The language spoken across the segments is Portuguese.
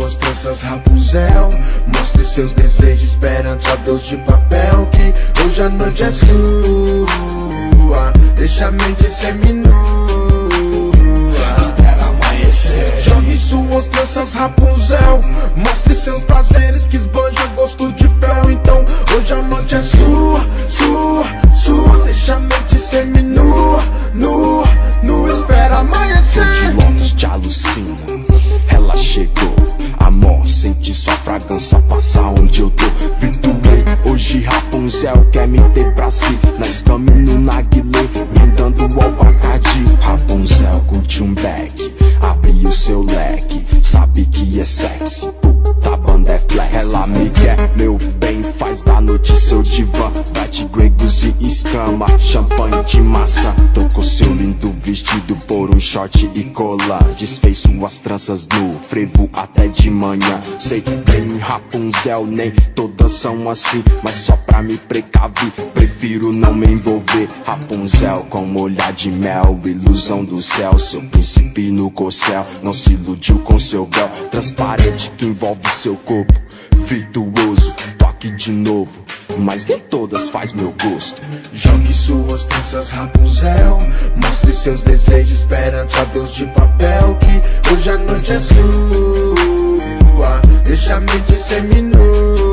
suas tranças, Rapunzel. Mostre seus desejos perante a Deus de papel, que hoje a noite é sua. Deixa a mente seminua. Espera amanhecer. Jogue suas tranças, Rapunzel. Mostre seus prazeres que esbanja gosto de fel. Então hoje a noite é sua. Deixa a mente seminua. Nua, espera amanhecer. De lotus te alucina, ela chegou. Amor, sente sua fragrância passar onde eu tô. Virtuei, hoje Rapunzel quer me ter pra si. Nós caminho na guilê, brindando ao Bacardi. Rapunzel curte um beck, abre o seu leque. Sabe que é sexy, puta banda é flex. Ela me quer, meu bem, faz da noite seu divã. Bate gregos e escama, champanhe de maçã. Tocou seu lindo vestido por um short e colar. Desfez suas tranças no frevo até de manhã. Sei bem, Rapunzel, nem todas são assim, mas só pra me precaver, prefiro não me envolver. Rapunzel com olhar de mel, ilusão do céu. Seu príncipe no corcel, não se iludiu com seu véu transparente que envolve seu corpo. Virtuoso, toque de novo, mas nem todas faz meu gosto. Jogue suas tranças, Rapunzel. Mostre seus desejos perante a Deus de papel, que hoje a noite é sua. Deixa a mente seminua.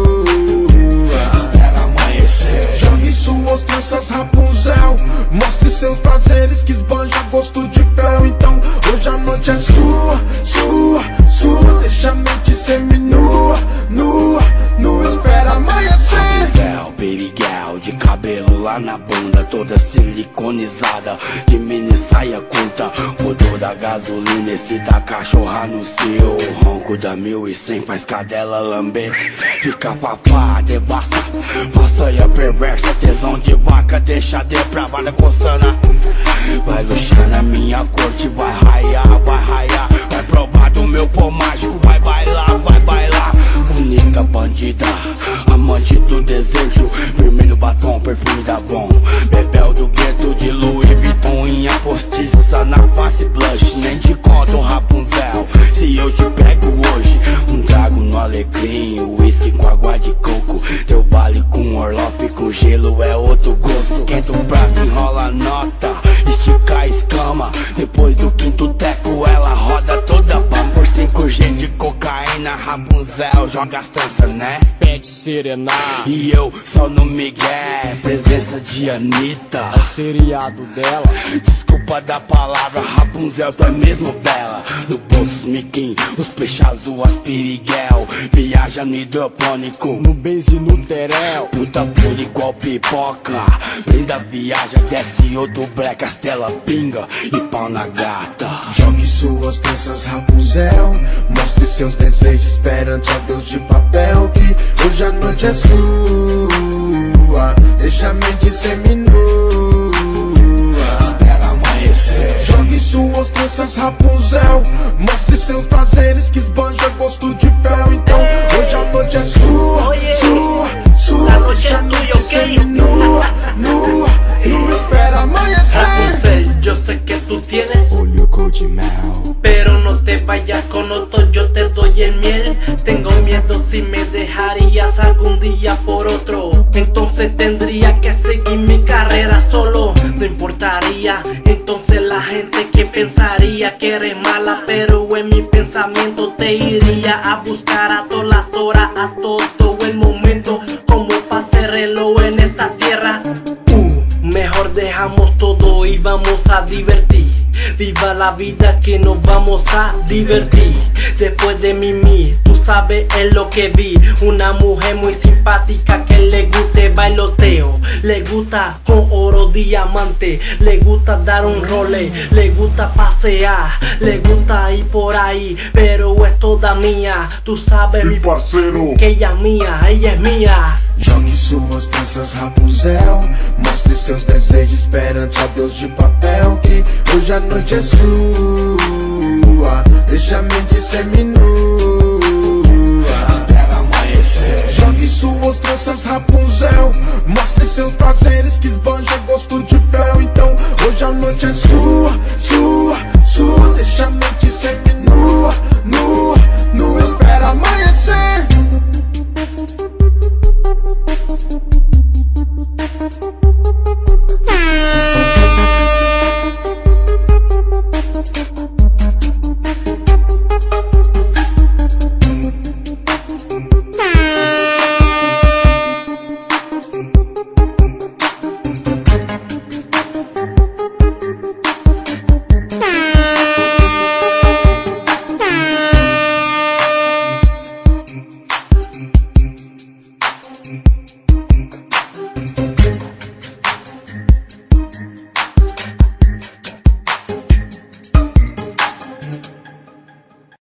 Espera amanhecer. Jogue suas tranças, Rapunzel. Mostre seus prazeres que esbanja gosto de fel. Então hoje a noite é sua. Deixa a mente seminua. Nua, espera amanhecer. Rapunzel, periguel, de cabelo lá na bunda, toda siliconizada, de mini saia curta. Odor da gasolina, excita cachorra no seu. O ronco da 1100 faz cadela lamber. Fica papá, devassa, façanha perversa. Tesão de vaca, deixa depravada coçando. Vai luxar na minha corte, vai raiar. Vai provar do meu pó mágico, vai bailar. Bonita bandida, amante do desejo. Vermelho batom, perfume da bom. Bebel do gueto de Louis Vuitton, unha postiça na face blush. Nem te conto, Rapunzel, se eu te pego hoje. Um trago no alecrim, whisky com água de coco. Teu vale com orloff, com gelo é outro gosto. Esquenta o prato, enrola a nota, estica a escama. Depois do quinto teco ela roda toda pá. Por 5G de cocaína, Rapunzel joga as tranças, né? Pede serenar, E eu só no Miguel, presença de Anitta. é o seriado dela. Desculpa da palavra, Rapunzel, tu é mesmo bela. No bolso miquim, os peixes azul, as piriguel. Viaja no hidropônico, No beijo e no terel. puta pura igual pipoca. Brinda, viaja, desce outro breca, as tela pinga e pau na gata. Jogue suas tranças, Rapunzel. Mostre seus desejos perante a Deus de papel, que hoje a noite é sua. Deixa a mente seminua. Espera amanhecer. Jogue suas tranças, Rapunzel. Mostre seus prazeres que esbanja gosto de fel. Então hoje a noite é sua. La noche Deixa a es tuya, mente ok. seminua. Nua, espera amanhecer. Rapunzel, yo sé que tú tienes, Olho cor de mel. pero no te vayas con otro, yo te doy el miel. Tengo miedo si me dejarías algún día por otro. Entonces tendría que seguir mi carrera solo. No importaría, entonces la gente que pensaría que eres mala. Pero en mi pensamiento te iría a buscar a todas las horas, a todo el momento. Como pase reloj en esta tierra. Mejor dejamos todo y vamos a divertir. Viva la vida que nos vamos a divertir. Después de Mimi, tú sabes es lo que vi. Una mujer muy simpática que le guste bailoteo. Le gusta con oro diamante. Le gusta dar un role. Le gusta pasear. Le gusta ir por ahí. Pero es toda mía. Tú sabes mi parceiro, que ella es mía. Jogue suas tranças, Rapunzel. Mostre seus desejos perante a Deus de papel, que hoje a noite é sua. Deixa a mente seminua. Espera amanhecer. Jogue suas tranças, Rapunzel. Mostre seus prazeres que esbanja gosto de fel. Então hoje a noite é sua.